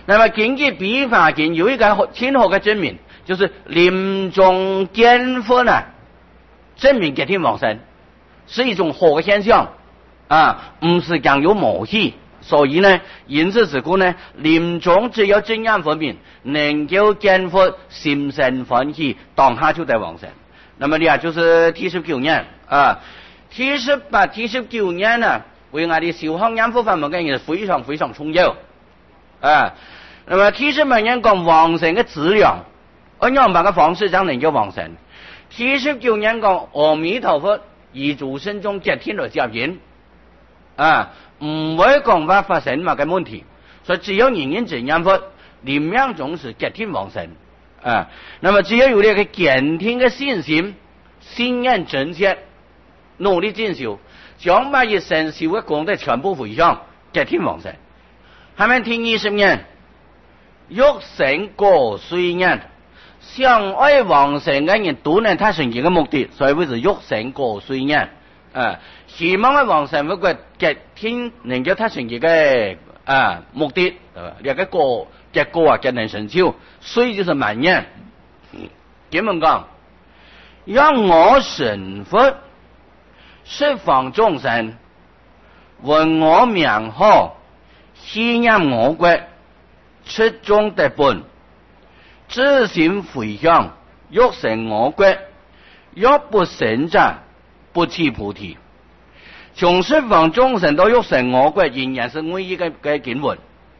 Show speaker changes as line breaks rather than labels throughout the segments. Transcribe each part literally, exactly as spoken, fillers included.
那么根据笔法经有一个清楚的证明，就是临终见佛呢，证明吉天王神是一种好的现象啊，不是讲有魔气。所以呢，因此之故呢，临终只有真言佛名，能够见佛，心生欢喜，当下就得往生。那么呢，就是第十九年啊，第十八、第十九年呢，为我哋小康念佛法门嘅人非常非常重要啊。那么第十八年講往生嘅質量，按樣辦嘅方式將能夠往生。第十九年講阿彌陀佛以主身中吉天來接引啊。唔會講話發生乜嘅問題，所以只要人人真念佛，念命中是吉天往生啊。那麼只要有呢個堅定嘅信心，信念真切，努力進修，將把一生修嘅功德全部回向吉天往生。下面聽二十年，欲成過歲年，想愛往生嘅人都能達成一個目的，所以為是欲成過歲年。啊，希望喺往生嗰個吉天能夠達成一個啊目的，呢個過結果啊，吉能成就，所以就是萬年。點樣講？讓我成佛，十方眾生聞我名號，信念我國，出眾得本，自心回向，欲成我國，若不成者，不持菩提。從十方眾生到欲成我國，仍然是唯一嘅嘅經文。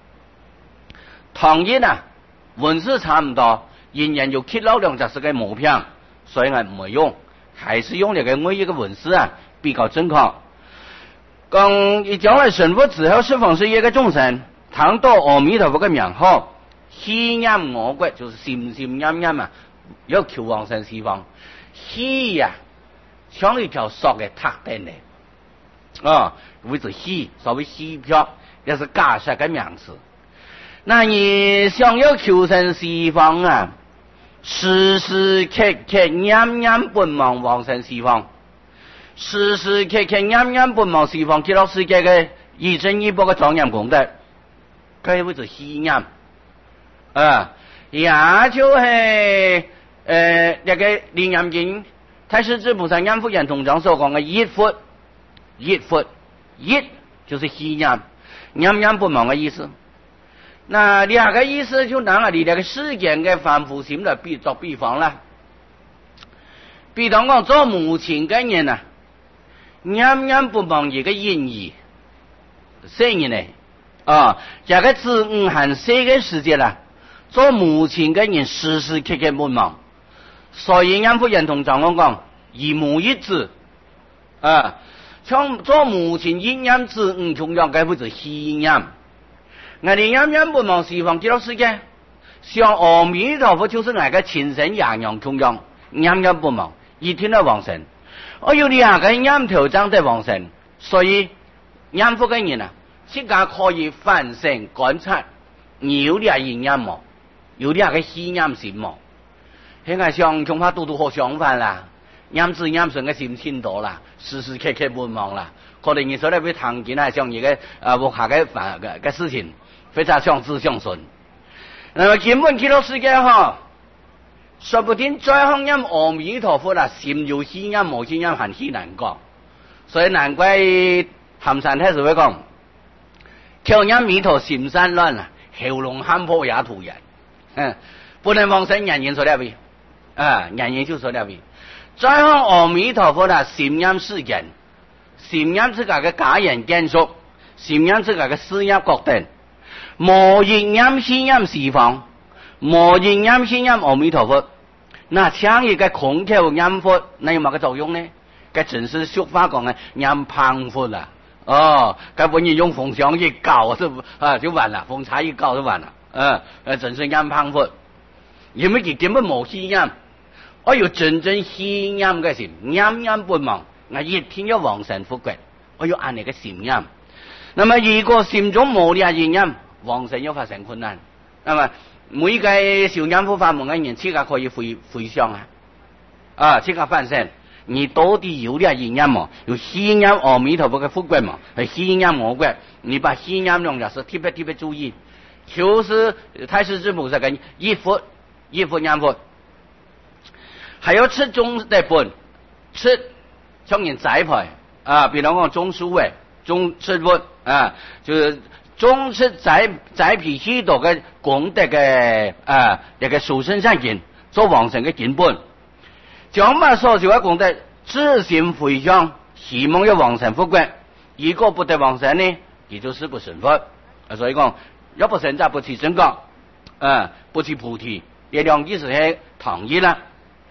唐人啊，文字差唔多，仍然有揭露兩隻是嘅毛片，所以我唔會用，還是用呢個唯一嘅文字啊比較正確。講一將來成佛之後，十方世界嘅眾生，談到阿彌陀佛嘅名號，信念我國，就是心心念念啊，要求往生西方，喜呀。像一條索嘅塔燈嚟，啊，為之喜，所謂喜票，也是假設嘅名詞。那你想要求生西方啊，時時刻刻念念奔忙往生西方，時時刻刻念念奔忙西方，極樂世界嘅一真一報嘅莊嚴功德，佢為之喜念，啊，也就係誒一個楞嚴經。太師之菩薩念佛圓通章所講嘅一佛，一佛，一就是喜念，念念不忘嘅意思。那兩個意思就拿我哋兩個世間嘅凡夫心來比作比方啦。比方講做母親嘅人啊，念念不忘一個恩義，聖人呢啊，這個子女還細嘅時節啦，做母親嘅人時時刻刻不忘。所以念佛圓通章講講一母一子啊，像做母親一念子女同樣嘅，或者喜念。我哋念念不忘西方極樂世界，像阿彌陀佛就是我嘅親生養養同樣，念念不忘，一天都往生。我有兩個念頭章在往生，所以念佛嘅人啊，即刻可以反省觀察，有兩個念冇，有兩個喜念心冇。現在像恐怕都都好相反啦，念字念神嘅心清多啦，時時刻刻不忘啦。可能你說咧會談見啊，像一個啊無下嘅煩嘅嘅事情，非常相知相順。那麼根本極樂世界哈，說不定再行念阿彌陀佛啦，心有喜念無喜念很稀難講。所以難怪含山太師會講，口念彌陀心散亂啦，喉嚨喊破也吐人。嗯，不能往生人人說了位。啊，人人就說了位，再向阿彌陀佛啦，心念世間，心念自家嘅家人眷屬，心念自家嘅事業國等，無一念心念西方，無一念心念阿彌陀佛，那像一個空口念佛，那有乜個作用呢？佢真是俗話講嘅念胖佛啦，哦，佢本人用風香一搞就啊就完了，風茶一搞就完了，嗯、啊，真是念胖佛，因為佢根本冇心念。我要真正喜念嘅心，念念不忘，我一天要往生福國，我要按你嘅心念。那麼如果心中冇呢個意念，往生要發生困難。那麼每個小念佛法門嘅人，即刻可以回回向啊，啊，即刻反省。你到底有呢個意念冇？有喜念阿彌陀佛嘅福國冇？係喜念我國，你把喜念兩件事特別特別注意。 就是太师之菩萨嘅一佛一佛念佛，还有吃中的本吃像人栽培啊，比方讲种树嘅种吃佛啊，就是种吃栽栽培许多嘅功德嘅啊，一個殊勝善根做往生嘅根本，將把所有嘅功德自行回向，希望有往生福國。如果不得往生呢，也就是不成佛。所以講，要不成就不起正覺，啊，不起菩提，呢兩件事係同意啦。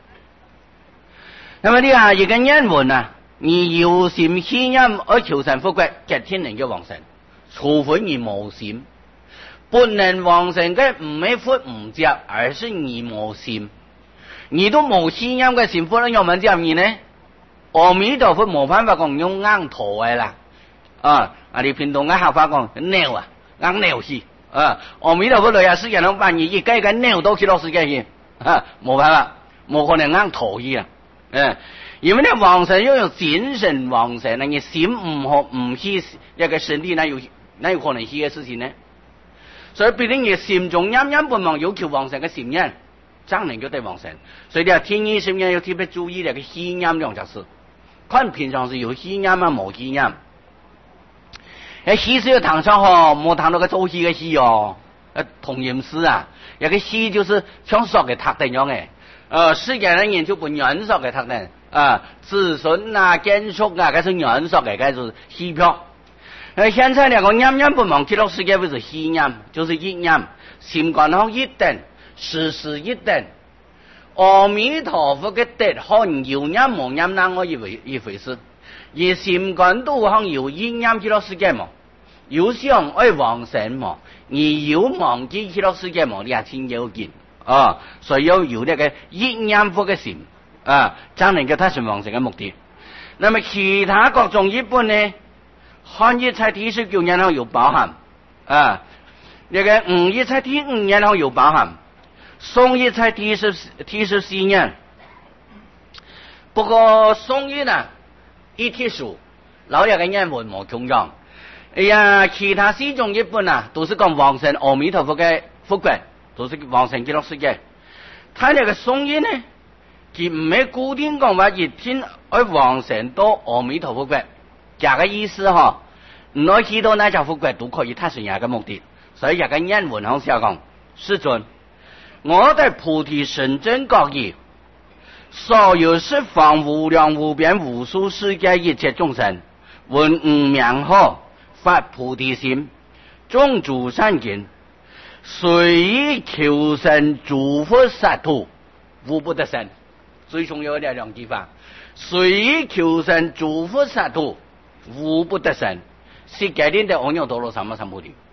那麼你啊，一個人問啊，你有心信任而求生福國，一定能夠往生，除非你冇心。不能往生嘅唔係福唔接，而是你冇心。你都冇信任嘅心，福能有冇接你呢？阿彌陀佛冇辦法講用硬陀嘅啦。啊！啊！你平東嘅客法講拗啊，硬拗死啊！阿彌陀佛來啊，世間都把你一個一個拗到去到世界去啊！冇辦法，冇可能硬陀去啊！誒，因為你往生要用精神往生，你心唔好唔去一個身體，那有那有可能去嘅事情呢？所以必定你心中念念不忘要求往生嘅心念，才能夠得往生。所以你啊，天意心念要特別注意呢個信念兩件事，看平常是有信念啊，冇信念。誒，戲是要談上嗬，冇談到個做戲嘅戲哦。誒，同音詩啊，一個戲就是像說嘅特定樣嘅。呃，世間人研究不原說嘅特定啊，子孫啊、眷屬啊，嗰是原說嘅，嗰是戲票。誒，現在兩個念念不忘，極樂世界不是戲念，就是一念，心觀上一等，事事一等。阿彌陀佛嘅德，可能有念冇念那我一回一回事。而心觀都向有一念極樂世界嘛，有想愛往生嘛，你有忘記極樂世界嘛，你也真要緊啊！所以要有那個一念佛嘅心啊，才能夠達成往生嘅目的。那麼其他各種一般呢，看一切體十九年後有包含啊，那個五一切體五年後有包含，宋一切體十體十四年，不過宋一呢？一貼書，老一個人文冇窮樣。哎呀，其他四種一般啊，都是講往生阿彌陀佛嘅福國，都是往生極樂世界。他那個頌音呢，佢唔係固定講話一天去往生到阿彌陀佛國，這個意思嗬，唔可以去到那隻福國都可以達成一個目的。所以一個人文好少講，世尊，我哋菩提深真覺意。所有十方無量無邊無數世界一切眾生，聞吾名號，發菩提心，種諸善根，隨意求生諸佛剎土，無不得生。最重要的兩句話，隨意求生諸佛剎土，無不得生。是界定的阿耨多羅三藐三菩提。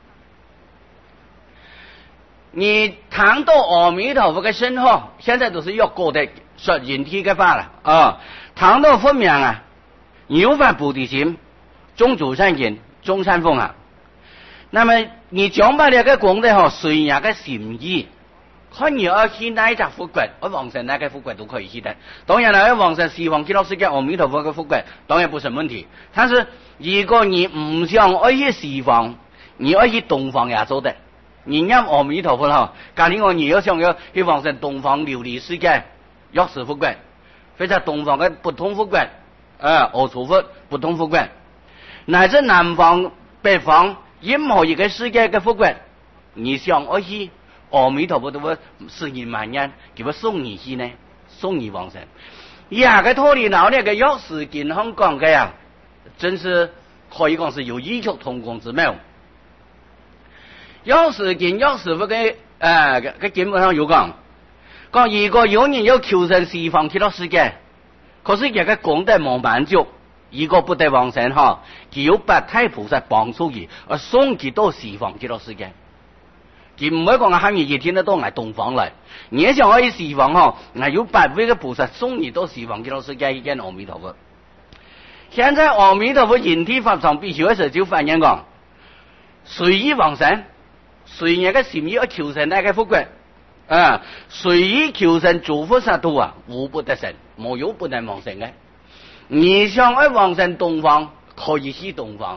你談到阿彌陀佛嘅身號，現在都是要過的說人體嘅法啦啊！談到佛名啊，有發菩提心，種諸善根，種善風啊。那麼你講把呢個功德嗬，隨人嘅心意，看你要去哪一隻福國，我往生哪個福國都可以去的。當然啦，要往生西方極樂世界阿彌陀佛嘅福國，當然不是問題。但是如果你唔想要去西方，你要去東方也做得。你念阿彌陀佛哈，假如我你要想要去往生東方琉璃世界，藥師福國，或者東方嘅不通福國，啊，阿處佛不通福國，乃至南方、北方任何一個世界嘅福國，你想要去阿彌陀佛都會十年萬年，佢會送你去呢，送你往生。呀，個脫離腦呢個藥師經香講嘅呀，真是可以講是有異曲同工之妙。藥師經藥師佛嘅誒嘅經本上有講，講如果有人要求生西方極樂世界，可是這個功德冇滿足，如果不得往生哈，佢有八太菩薩幫助佢，而送佢到西方極樂世界。佢唔會講喊你一天都到嚟東方嚟，你想可以西方哈，係有八位嘅菩薩送你到西方極樂世界去見阿彌陀佛。現在阿彌陀佛人體法上必須嘅時候就發言講，隨意往生。隨人嘅心意而求生那個福國，啊，隨意求生諸佛剎土啊，無不得生，沒有不能往生嘅。你想要往生東方，可以去東方；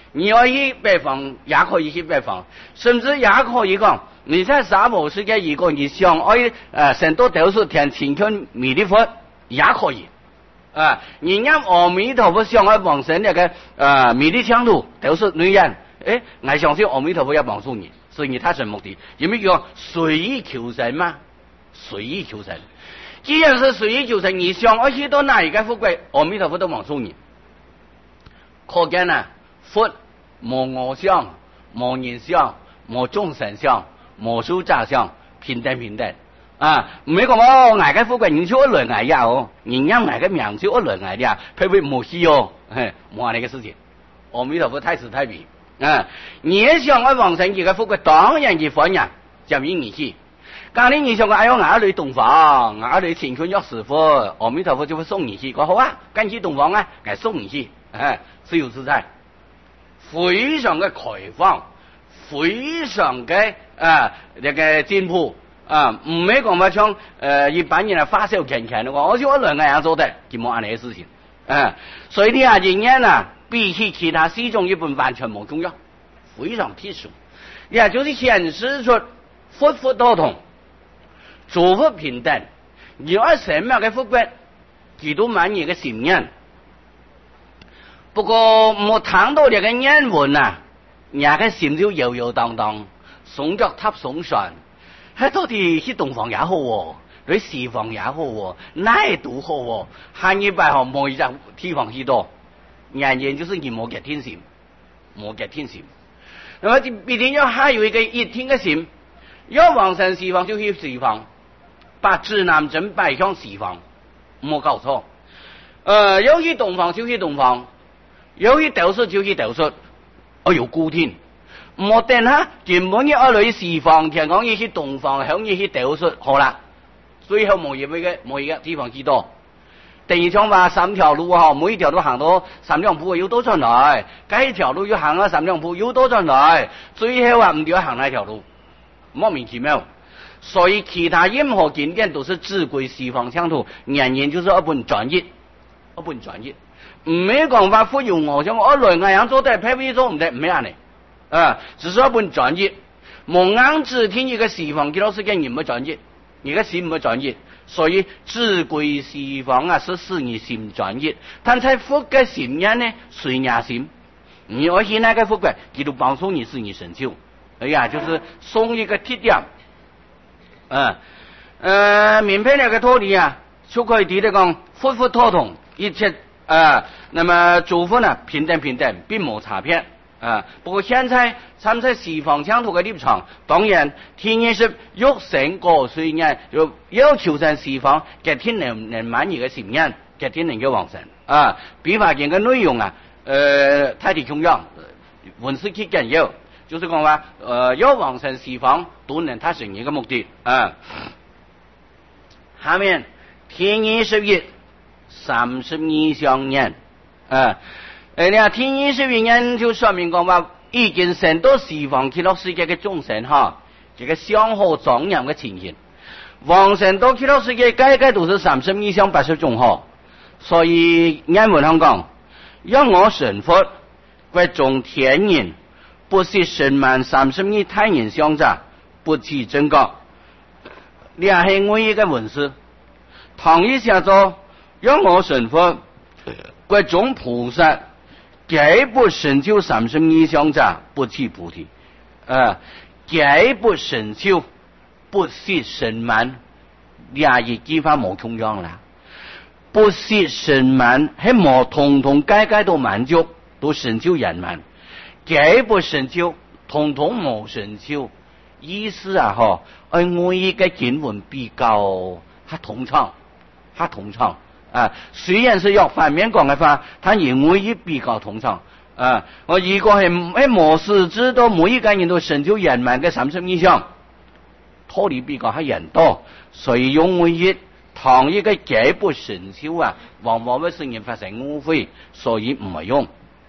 你要去拜访也可以去拜访，甚至也可以讲，你在沙漠世界一个你想爱呃神多都是天亲近弥勒佛也可以。啊，人家阿弥陀佛想爱往生那个呃弥勒强度都是女人，哎，我相信阿弥陀佛要帮助你，所以你他什么目的？因为叫随意求生嘛，随意求生。既然是随意求生，你想要去到哪一个富贵，阿弥陀佛都帮助你。可见啊，佛无我相，无人相，无众生相，无寿者相，平等平等。啊，唔係講哦，捱嘅富貴人少一輪捱呀哦，人家捱嘅命少一輪捱呀，譬如冇事哦，嘿，冇呢個事情。阿彌陀佛太慈太悲啊！你想我往生而嘅富貴，當然要歡迎，就應而去。假如你想講哎呦，我去洞房，我去前坤約師傅，阿彌陀佛就會送你去。講好啊，跟去洞房啊，我送你去，哎，自由自在，非常嘅開放，非常嘅啊呢個進步。啊，唔係講話像誒一般人啊發燒強強的話，我想我兩個人做的，就冇安尼嘅事情。啊，所以呢下人間啊，比起其他四種一般完全冇重要，非常特殊。也就是顯示出佛佛道同，諸佛平等，有一什麼嘅福分，幾多滿意嘅心願。不過冇談到呢個言文啊，人嘅心就搖搖蕩蕩，聳腳踏聳船。喺到底去洞房也好喎，去西房也好喎，哪都好喎，行一拜後冇一隻地方去到，人人就是你冇嘅天心，冇嘅天心。那麼必定要還有一個一天嘅心，要往生西方就去西方，把指南針擺向西方，冇搞錯。呃，要去洞房就去洞房，要去斗室就去斗室，我有固定。冇等下，原本要去西方，聽講要去東方，響要去斗室，好啦，最後冇嘢嘅，冇嘢嘅地方知道。第二種話三條路啊，每一條都行到三兩步要多出來，幾條路要行啊三兩步要多出來，最後啊唔要行那條路，莫名其妙。所以其他任何景點都是只歸西方疆土，人人就是一本專業，一本專業，唔係講話忽悠我，像我來我樣做得，偏偏做唔得，唔係呢。啊，只是一本專業，冇硬只聽一個西方嘅老師嘅人唔專業，而家心唔專業，所以只歸西方啊，是使你心專業。但係佛嘅心人呢，隨人心，你要去那個佛嘅，佢都幫助你使你成就。哎呀，就是送一個鐵點，啊，呃，明白那個道理啊，就可以提得講佛佛妥同，一切啊，那麼諸佛呢平等平等，並冇差別。啊！不過現在參在西方疆土嘅立場，當然天然是欲成過雖然要要求在西方，嘅天能能滿意嘅心願，嘅天能嘅往生啊！比法經嘅內容啊，呃，太啲重要，文字極緊要，就是講話，呃，要往生西方都能達成一個目的啊。下面天然十一三十二相年啊。誒，你話天二十一年就說明講話，已經成到西方極樂世界嘅眾生哈，這個相好莊嚴嘅情形。往生到極樂世界，該該都是三十二相八十種哈。所以英文上講，讓我成佛，歸眾天人，不是神滿三十二太人相者，不起真覺。你係我一個文字，同一下做，讓我成佛，歸眾菩薩。皆不成就三十二相者，不起菩提。啊，皆不成就，不是神滿。廿二句話冇同樣啦。不是神滿，係冇通通皆皆都滿足，都成就圓滿。皆不成就，通通冇成就。意思啊，嗬，誒，我依個經文比較較通暢，較通暢。啊，雖然是用反面講嘅話，但認為亦比較通暢。啊，我如果係喺末世知道每一個人都成就圓滿嘅三十二相，脫離比較係人多，所以用為一同一個皆不成就啊，往往會使人發生誤會，所以唔係用。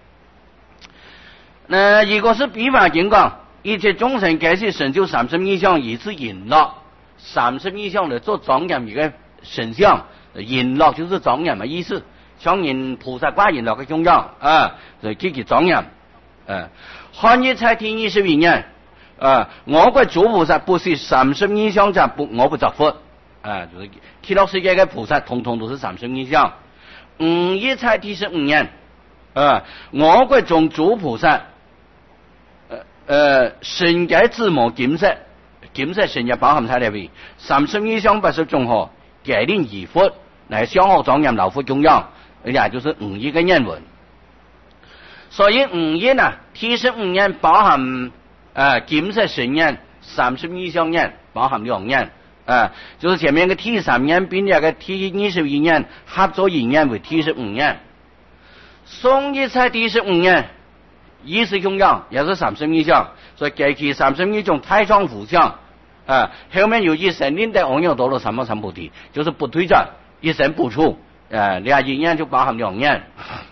那如果是比法經講，一切眾生皆是成就三十二相，以此言樂，三十二相嚟做莊嚴一個神像。言樂就是莊嚴嘅意思，像人菩薩掛言樂嘅中央啊，就叫做莊嚴。 呃，汉一才第二十一年，呃，我国诸菩萨不是三十二相者不我不作佛，啊、呃，就是极乐世界的菩萨统统都是三十二相。五一才第十五年，呃，我国中诸菩萨，呃呃，身界字母金色，金色身界包含晒嚟位，三十二相八十种河，戒令二佛，嚟相好庄严老佛供养，而且就是五一个年文。所以五一呢，第十五年包含呃金色神年，三十二相年包含两年。啊、呃，就是前面个第三年并列个第二十一年合作一年为第十五年，宋一才第十五年，意识供养也是三十二相，所以给其三十二种太上福相，啊、呃，后面有一神灵的昂扬多罗三藐三菩提，就是不退转，一神不出，呃，两一年就包含两年。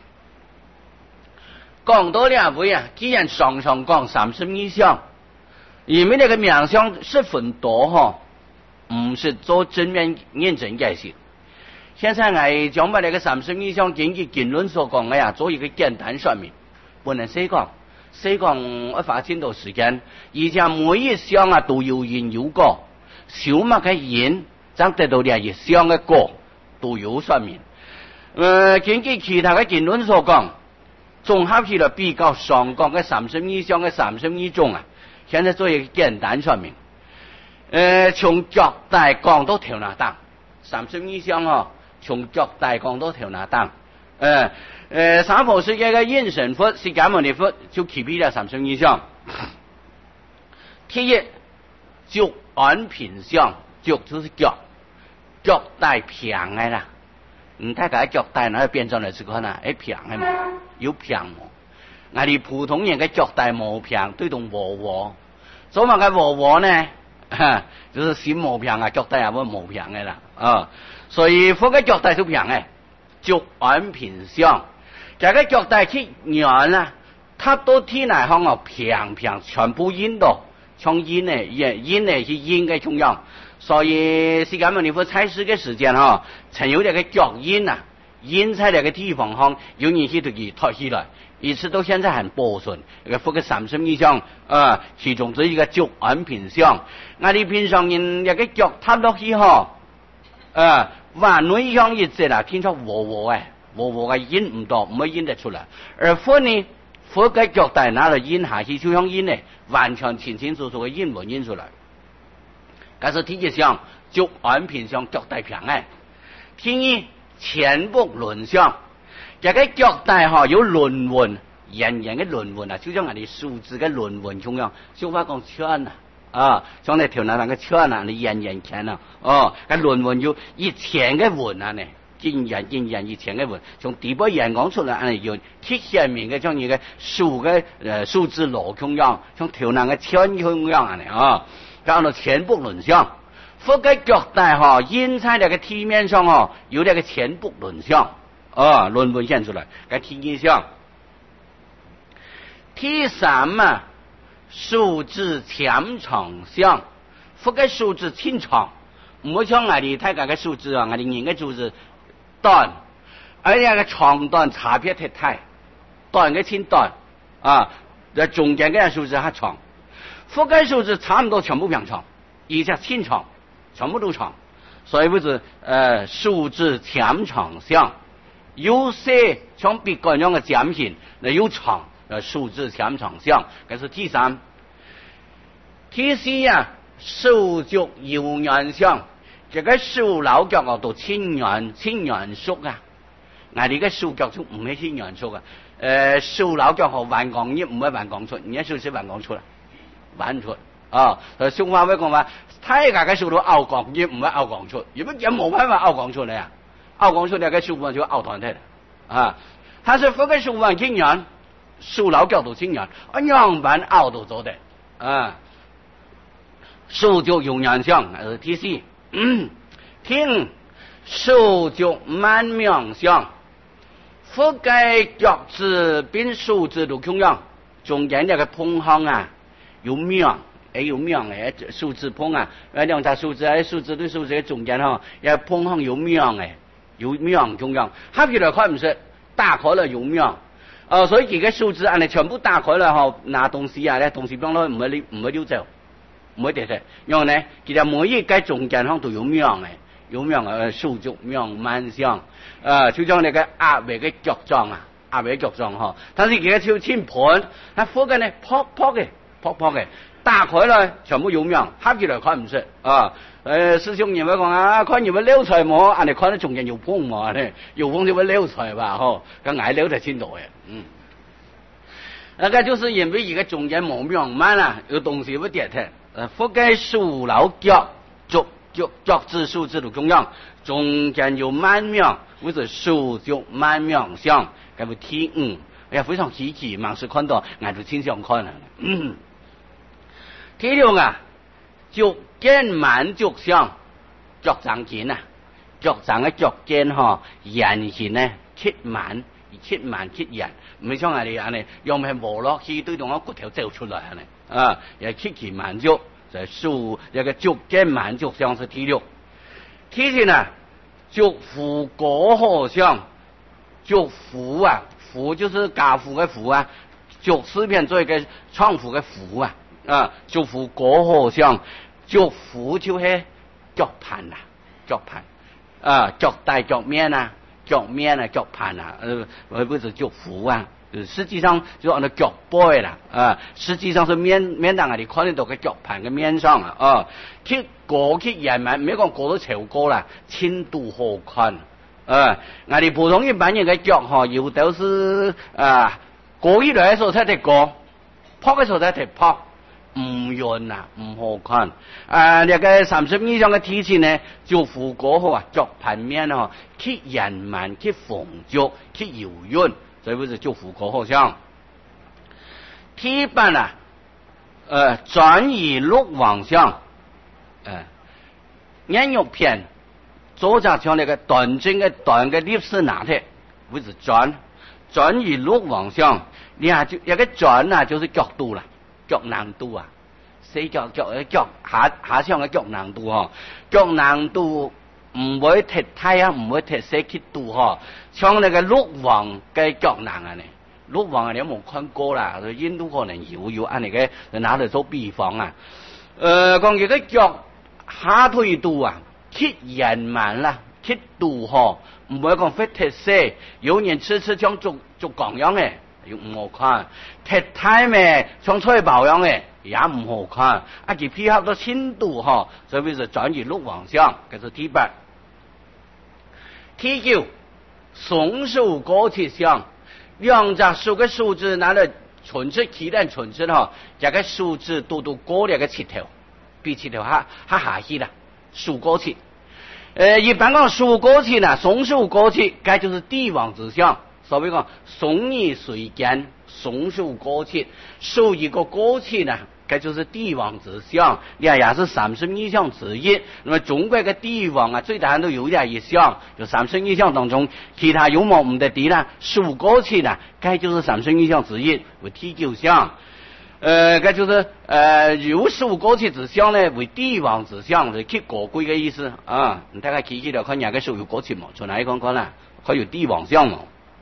讲到两位啊，既然常常讲三十二相，因为那个名相十分多哈。唔是做正面认真解释。现在我将把那个三十二相根据经论所讲的呀，做一个简单说明，不能细讲，细讲要花很多时间。而且每一相啊都有因有果，小物嘅因，才得到两一相嘅果，都有说明。呃，根据其他嘅经论所讲，综合起来比较上讲嘅三十二相嘅三十二种啊，现在做一个简单说明。呃，从脚大讲到头那档，三十二相哦，从脚大讲到头那档。呃呃，三佛世界嘅应成佛、释迦牟尼佛就起比了三十二相。第一，足安平相，足就是脚，腳大平嘅啦。唔睇佢腳大，那變咗嚟是看啊，係平嘅嘛，要平喎。我哋普通人嘅腳大冇平，對同和和。所謂嘅和和呢？哈，就是心冇平啊，腳大也冇冇平嘅啦，啊，所以佛嘅腳大都平嘅，足安平相，這個腳大去緣啦，塔到天嚟向哦平平，全部引到，從引呢引引呢去引嘅中央，所以釋迦牟尼佛在世嘅時間哈，曾有這個腳引啊，引在那個地方上，有人去到佢托起來。一直到現在很保存，一個佛嘅三十二相，啊，其中之一個足安平相。我哋平常人一個腳踏落去嗬，啊，話內向一隻啦，聽出和和嘅，和和嘅引唔到，唔可以引得出來。而佛呢，佛嘅腳大拿嚟引下去，就像引呢，完全清清楚楚嘅引唔引出來。嗰是第一相，足安平相，腳大平嘅。第二，前部輪相。這個腳大嗬有輪紋，圓圓嘅輪紋啊，就像我哋數字嘅輪紋咁樣，小話講圈啊，啊，像你條那那個圈啊，你圓圓圈啊，哦，個輪紋有一千嘅紋啊呢，經圓經圓一千嘅紋，從底部圓講出來啊，有貼上面嘅像一個數嘅誒數字羅咁樣，像條那個圈咁樣啊呢，啊，講到前部輪相，佛嘅腳大嗬，印在那個地面上嗬，有那個前部輪相。啊，論文現出來，該第一項。第三啊，數字長長相，佛嘅數字清長，唔好像我哋睇嗰個數字啊，我哋人嘅數字短，而且個長短差別太大，短嘅清短啊，在中間嘅數字還長，佛嘅數字差唔多全部變長，而且清長，全部都長，所以不是呃數字長長相。有些像別個樣嘅展現，那有長，呃，數字長長相，這是第三。第四啊，手足有緣相，這個手老腳啊都親緣親緣熟啊，我哋嘅手腳就唔係親緣熟啊，誒，手老腳和橫講亦唔係橫講出，人家手是橫講出啦，橫出啊，誒，俗話會講話，太大嘅手都拗講亦唔係拗講出，如果有冇辦法拗講出嚟啊？拗講出嚟嘅手腕就拗斷嘅啊！他是佛嘅手腕親緣，手老腳都親緣，啊樣板拗都做得啊！手足有緣相，係第四。嗯，聽手足萬名相，佛嘅腳趾並手指都同樣，中間那個碰行啊，有名。誒有名誒，手指碰啊，誒兩隻手指喺手指對手指嘅中間嗬，也碰行有名誒。有名中央，合起來看唔識，打開了有名， 呃，所以佢嘅數字按你全部打開啦，嗬，拿東西啊咧，東西變咗唔會溜唔會溜走，唔會跌嘅。然後呢，其實每一個中間項都有名嘅，有名嘅手足名萬象，誒，就像那個阿偉嘅腳狀啊，阿偉腳狀嗬，但是佢嘅超千盤，佢附近呢撲撲嘅，撲撲嘅。打開啦，全部有名，合起來看唔出啊！誒，師兄認為講啊，看有冇溜出來冇？啊，你看到中間有風冇？呢有風就會溜出來吧？嗬，咁捱溜就先到嘅。嗯，那個就是因為一個中間冇名慢啦，有東西會跌嘅。誒，覆蓋數老腳，腳腳腳趾數字都中央，中間有慢名，或者數腳慢名相，咁會睇嗯，哎呀，非常稀奇，盲是看到，俺就經常看啦。嗯。第六啊，腳尖慢腳相，腳掌見啊，腳掌嘅腳尖嗬，人形呢，切慢，切慢切人，唔係像我哋安尼，又唔係磨落去對同個骨頭走出來呢，啊，又切其慢腳，就數一個腳尖慢腳相是第六。第七呢，腳扶果河相，腳扶啊，扶就是家父嘅扶啊，腳四邊做一個創扶嘅扶啊。啊，腳扶果河相，腳扶就係腳盤啊，腳盤啊，腳帶腳面啊，腳面啊，腳盤啊，呃，而不是腳扶啊，實際上就按照腳背啦，啊，實際上是面面當我哋看得到嘅腳盤嘅面上啊，啊，去過去人民，唔係講過到潮過啦，輕度好看，啊，我哋普通一般人嘅腳嗬，有都是啊，過起來嘅時候才得過，撲嘅時候才得撲。唔潤啊，唔好看。啊，呢個三十以上嘅體質呢，腳扶果河啊，腳盤面哦，去延慢，去縫腳，去柔潤，所以不是腳扶果河相。第八啊，呃，轉移六王相，呃，眼肉片，左側像那個短針嘅短嘅歷史拿鐵，不是轉，轉移六王相，你看就一個轉啊，就是角度啦。腳難度啊，四腳腳嘅腳下下上嘅腳難度嗬，腳難度唔會踢太啊，唔會踢四級度嗬，像那個六王嘅腳難啊呢，六王你有冇看過啦？印度可能有有按你嘅拿嚟做比方啊，誒講佢嘅腳下退度啊，踢延慢啦，踢度嗬，唔會講非踢四，有人次次將做做咁樣嘅。又唔好看，踢太咩像吹爆樣嘅也唔好看，啊佢配合到深度嗬，所以就轉移六王相，叫做第八。第九，雙手過切相，兩隻手嘅數字拿嚟純出起但純出嗬，一個數字都都過了個切頭，比切頭下下下去啦，數過切。誒，一般講數過切呢，雙手過切，該就是帝王之相。所謂講鬆以水間，雙手過切，手一個過切呢，該就是帝王之相，也也是三十二相之一。那麼中國嘅帝王啊，最大都有點一項，就三十二相當中，其他有冇唔得啲啦？手過切呢，該就是三十二相之一，為第九相。呃，該就是呃有手過切之相呢，為帝王之相，是去過貴嘅意思啊。你大概記起來看人家手有過切冇？從哪一講講啦？佢有帝王相冇？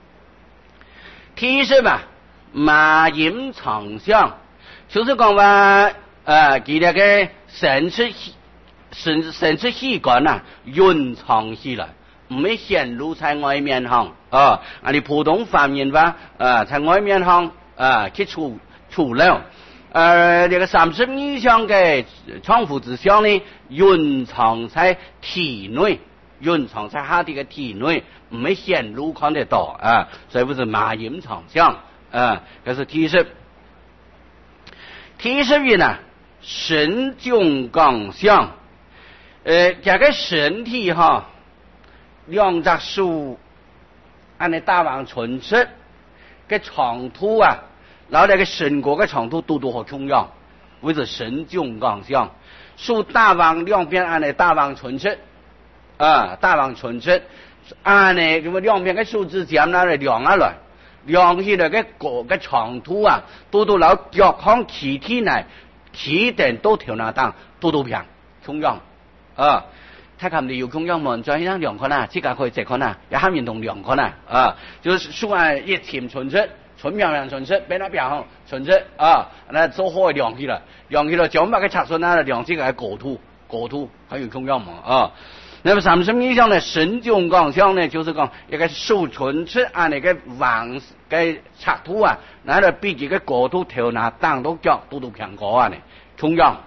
第十吧，馬音長相，就是講話，呃，佢哋嘅神出神神出氣管啊，潤長起來，唔係顯露在外面行啊。啊，你普通方言話，啊，在外面行啊，去除除了，呃，這個三十二相嘅創扶之相呢，潤長在體內。潤長在下啲嘅體內，唔係顯露看得到啊，所以不是馬音長相啊，這是第十。第十一呢，神肱剛相，呃，這個身體哈，兩隻手按你大王唇舌嘅長度啊，然後呢個身骨嘅長度都都好重要，為是神肱剛相，手大王兩邊按你大王唇舌。啊，大王唇舌，按呢咁啊兩邊嘅手指尖拿嚟量下來，量起來嘅個嘅長度啊，都到攞腳康起天嚟，起定都條那當，都都平，中央啊，睇下你要中央門再喺量看啊，即刻可以直看啊，一下面同量看啊，啊，就是手按一前唇舌， 春苗苗春色，变那变好春色啊，那做好量起了，量起了，将把个插顺那量起个果土，果土还有中药嘛啊。那么三十米以上呢，神经讲项呢，就是讲一个受春色啊，那个黄个插土啊，那个比这个果土头那当到脚都都偏高啊呢，中药。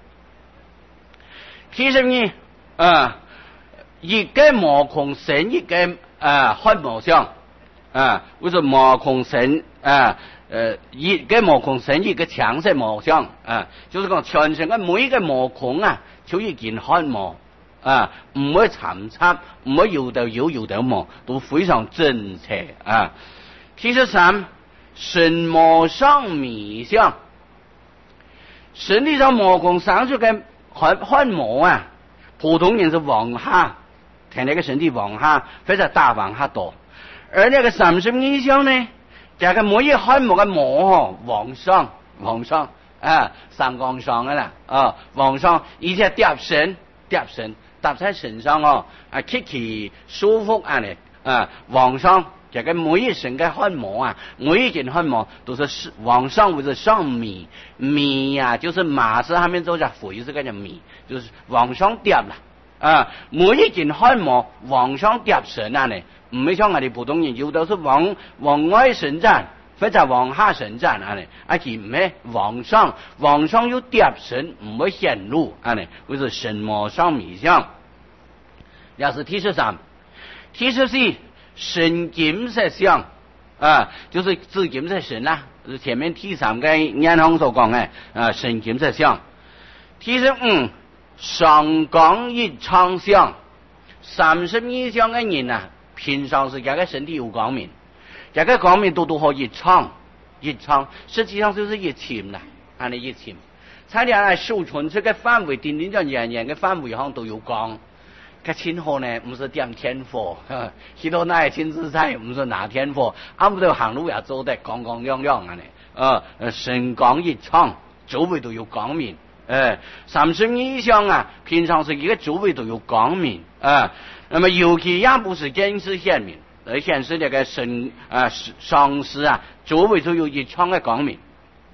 七十米啊，一个毛孔生一个啊汗毛相。啊，为什么毛孔生啊？呃，一个毛孔生一个强色毛相啊，就是讲全身嘅每一個毛孔啊，就一件汗毛啊，唔會殘差，唔會搖到搖搖到毛，都非常整齊啊。七十三，神毛上米相，身體上毛孔生出嘅汗汗毛啊，普通人是往下，睇那個身體往下，非常大往下多。而那個三十以上呢，這個每一汗毛嘅毛哦，往上往上啊，上綱上嘅啦啊，往上，而且疊身疊身搭在身上哦，啊，極其舒服啊咧啊，往上，這個每一身嘅汗毛啊，每一件汗毛都是往上或者上米米呀、啊，就是馬字下面做隻肥是嗰隻米，就是往上疊啦啊，每一件汗毛往上疊身啊咧。唔係像我哋普通人有的是往往外伸展，或者往下伸展啊咧，而且唔係往上，往上有疊身，唔會顯露啊咧，或者神毛上米相。也是第十三，第十四神金色相啊，就是指金色神啦，是前面第三個眼行所講嘅啊神金色相。第十五上綱一昌相，三十以上嘅人啊。平常是這個身體有光明，這個光明都都可以長一長，實際上就是一沁啦，按你一沁。差啲係受春色嘅範圍，點點就人人嘅範圍上都有光。個清河呢，唔是點天火，許多那清紫菜唔是拿天火，啱到行路也做得光光亮亮啊！呢，呃，神光一長，周圍都有光明。誒，三十以上啊，平常是一個周圍都有光明啊。那麼尤其也不是見識顯明，而顯示這個神啊上師啊，周圍都有一窗嘅光明。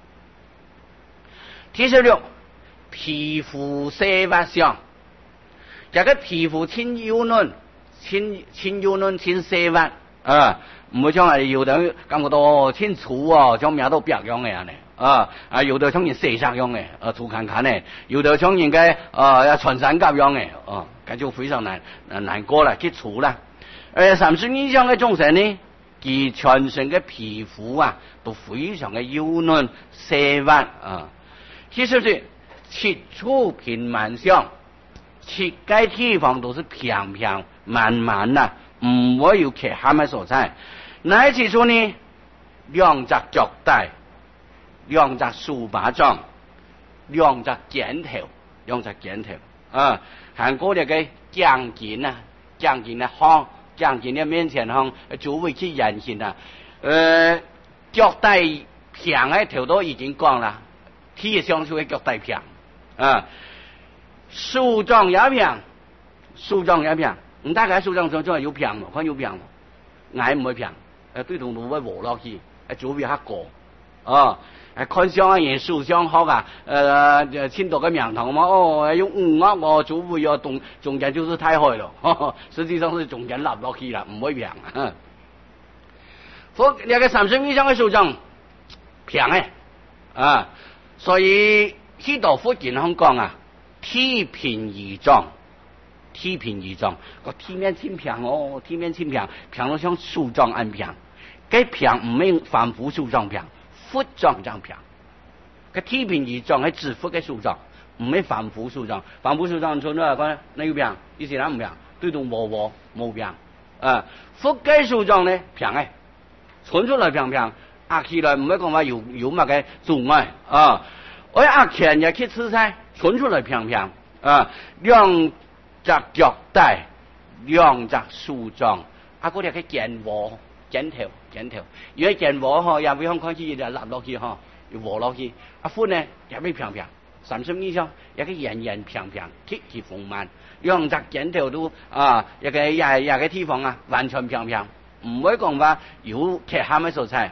第十六，皮膚色滑相，這個皮膚清幼嫩，清清幼嫩清色滑啊，唔會像係有的感覺到清粗啊，像咩都白樣嘅樣咧。啊啊，有的像人色相樣嘅，啊粗看看嘅，有的像人嘅啊穿山甲樣嘅，哦，咁就非常難難過啦，去除啦。而三十以上嘅眾生呢，其全身嘅皮膚啊，都非常嘅幼嫩色滑啊。其實是七處平滿相，七個地方都是平平滿滿啦，唔會有缺陷嘅所在。哪七處呢？兩隻腳帶。兩隻豎巴掌，兩隻肩頭，兩隻肩頭啊！韓國那個將軍啊，將軍啊，行將軍的面前行，周圍去演行啊。呃，腳帶平嘅頭都已經講啦，體相處嘅腳帶平啊，豎掌也平，豎掌也平。唔大概豎掌上仲有平喎，看有平喎，矮唔會平，誒對同路會和落去，誒周圍下過啊。看相啊，人數相好啊，呃，青島嘅名堂嘛，哦，用五啊個主會要中中間就是太海咯，呵呵實際上是中間立落去啦，唔會平啊。佛那個三十以上嘅數量平嘅啊，所以呢度福建香港啊，體平而壯，體平而壯，個體面清平哦，體面清平，平到像樹狀咁平，佢平唔係凡夫樹狀平。福狀狀平，個體平而壯係指福嘅樹狀，唔係凡夫樹狀。凡夫樹狀做咗嚟講，你要平，以前人唔平，對到和和冇平。啊，福嘅樹狀咧平嘅，傳出來平平，壓起來唔係講話有有乜嘅阻礙啊。我壓前日去吃菜，傳出來平平啊，兩隻腳帶，兩隻樹狀，啊嗰啲係健和。剪頭剪頭，如果剪和嗬，又會向開始就立落去嗬，要和落去。阿寬呢又會平平，三十以上一個人人平平，極其豐滿。兩隻剪頭都啊，一個廿廿個地方啊，完全平平，唔會講話有缺陷嘅所在。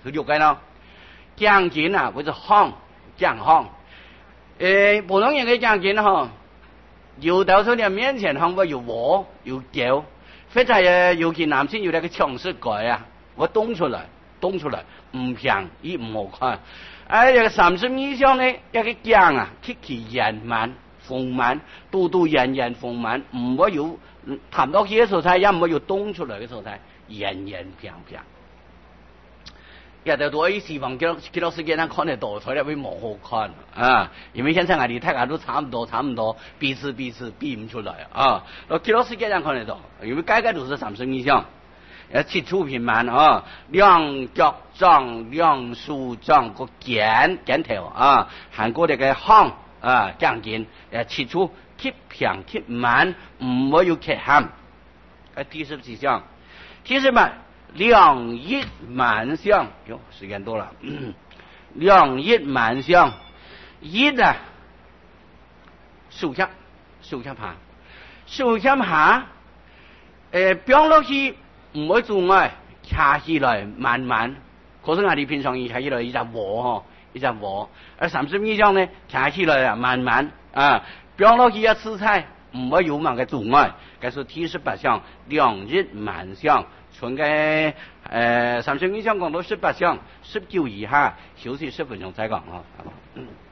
就了解咯。讲经啊，或者行讲行，诶，普通人嘅讲经哈，有到出你面前行，我有我有叫，或者誒尤其男性有那個強勢改啊，我動出來，動出來，唔平亦唔好看。哎，一個三十以上呢，一個講啊，極其圓滿豐滿，度度圓圓豐滿，唔會有談到佢嘅素材，也唔會有動出來嘅素材，圓圓平平。也就對於西方紀錄紀錄世界上看得到，所以會冇好看啊，因為現在我哋大家都差唔多，差唔多，彼此彼此比唔出來啊。那紀錄世界上看得到，因為個個都是三十以上，誒七處平滿啊，兩腳掌、兩手掌個肩肩頭啊，韓國哋嘅行啊，講緊誒七處極平極滿，唔會有缺陷。誒第十幾項，第十萬。兩億萬象，喲，時間多了。兩億萬象，億啊，數級，數級下，數級下，誒，變落去唔會做愛，卡起來慢慢，可是我哋平常伊卡起來一隻和嗬，一隻和，而三十以上呢，卡起來啊慢慢啊，變落去一次菜，唔會有乜嘅做愛，嗰是第十八項，兩億萬象。從個誒三十以上講到十八項，十九以下休息十分鐘再講啊。